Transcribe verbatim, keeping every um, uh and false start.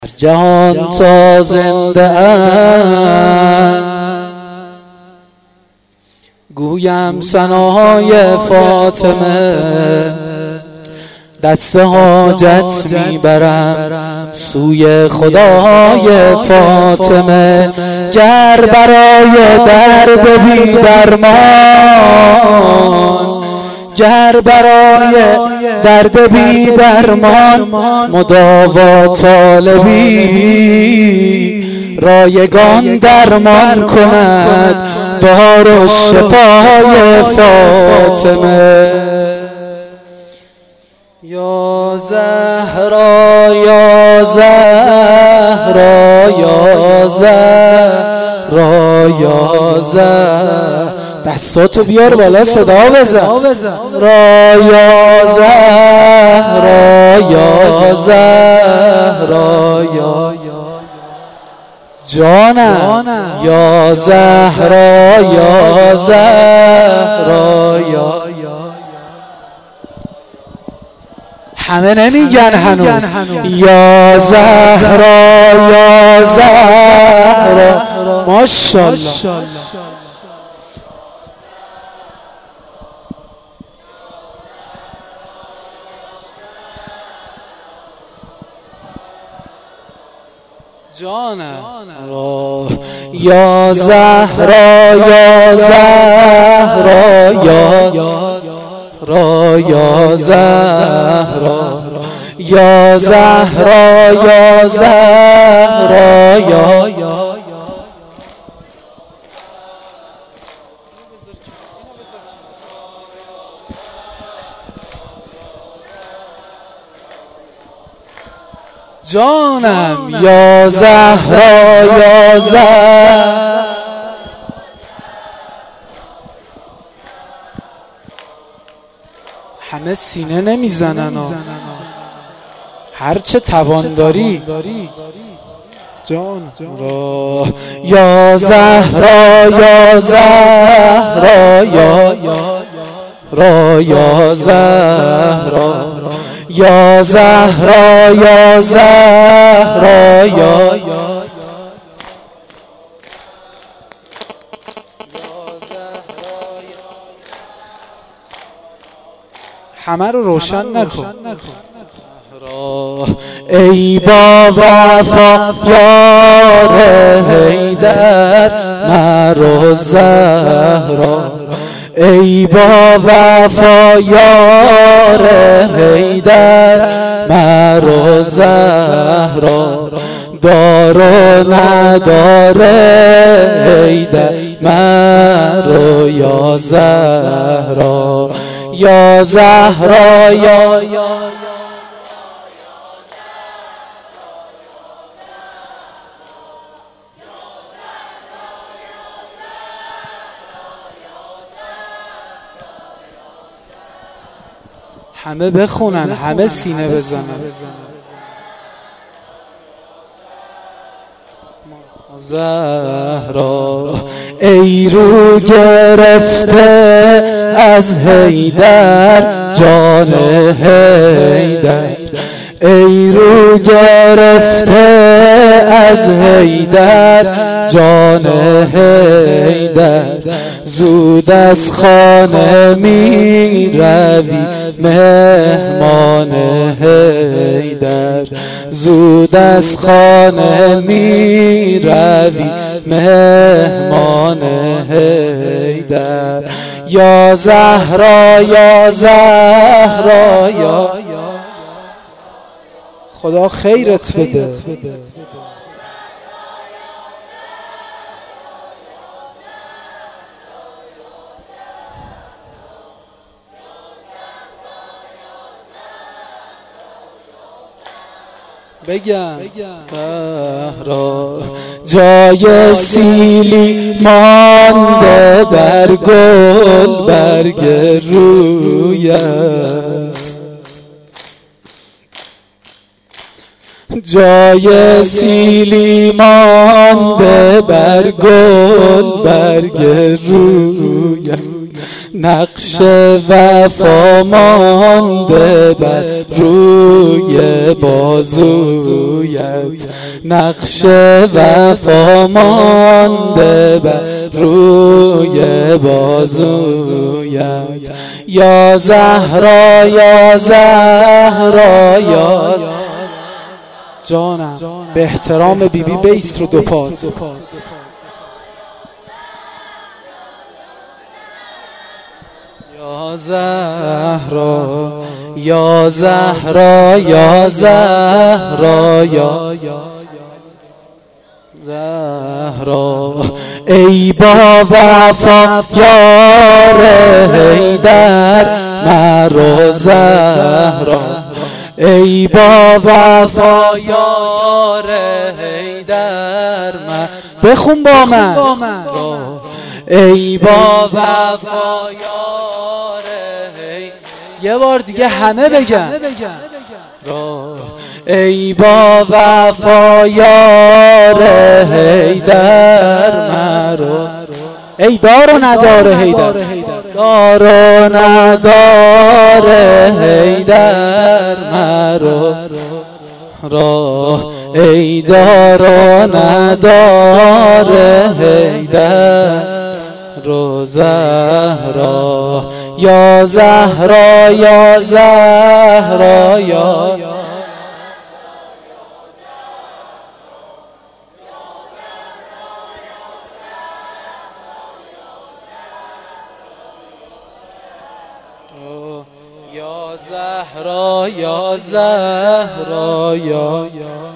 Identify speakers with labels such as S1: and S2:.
S1: جهان تا زنده ام گویم ثناهای فاطمه، دست حاجت میبرم سوی خدای فاطمه. گر برای درد بی درمان، گر برای درد بی درمان مداوا طالبی، رایگان درمان کند دار و شفای فاطمه. یا زهرا یا زهرا یا زهرا یا زهرا، دستاتو بیار بالا صدا بزن. را یا زهرا یا زهرا یا جانم، یا زهرا یا زهرا یا همه نمیگن هنوز. یا زهرا یا زهرا، ماشاءالله. جانم، یا زهرا یا زهرا یا را یا زهرا، یا زهرا یا زهرا یا جانم، یا زهرا یا زهرا. همه سینه نمیزنن، هرچه توان داری جان را. یا زهرا یا زهرا یا را یا زهرا، یا زهرا یا زهرا یا همه رو روشن نکن. ای با وفا یار حیدر مرو زهرا، ای با وفا یار حیدر مرو زهرا. دار و نداره حیدر مرو یا زهرا، یا زهرا یا همه بخونن، همه سینه بزنن. زهرا ای رو گرفته از حیدر جان حیدر، ای رو گرفته از حیدر جان حیدر. زود از خانه می روی مهمان حیدر، زود از خانه می روی مهمان حیدر. یا زهرا یا زهرا یا خدا خیرت بده. بگم جای سیلی مانده در گل برگ رویت، جای سیلی مانده بر گل برگ رویت. نقش وفا مانده بر روی بازویت، نقش وفا مانده بر روی بازویت. یا زهرا یا زهرا یا جانم، به احترام بی بی بیست رو دو پات. یا زهرا یا زهرا یا زهرا یا زهرا، ای با وفا یار حیدر مرا زهرا، ای با وفا یار حیدر مرا. بخون با من. ای با وفا یار حیدر، یه بار دیگه همه بگن. ای با وفا یار حیدر مرا، ای دار و ندار حیدر، دار و ندار حیدر مرا را، ای دار و ندار حیدر رو زهرا. یا زهرا یا زهرا یا یا زهرا یا زهرا یا